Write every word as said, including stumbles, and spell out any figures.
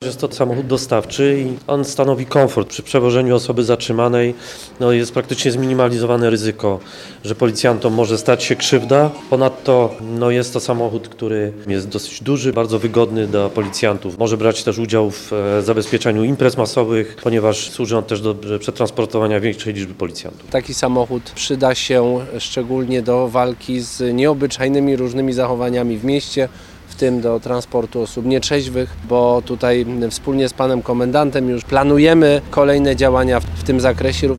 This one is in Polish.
jest to samochód dostawczy i on stanowi komfort. Przy przewożeniu osoby zatrzymanej no, jest praktycznie zminimalizowane ryzyko, że policjantom może stać się krzywda. Ponadto no, jest to samochód, który jest dosyć duży, bardzo wygodny dla policjantów. Może brać też udział w e, zabezpieczeniu imprez masowych, ponieważ służy on też do przetransportowania większej liczby policjantów. Taki samochód przyda się szczególnie do walki z nieobyczajnymi różnymi zachowaniami w mieście, w tym do transportu osób nietrzeźwych, bo tutaj wspólnie z panem komendantem już planujemy kolejne działania w tym zakresie.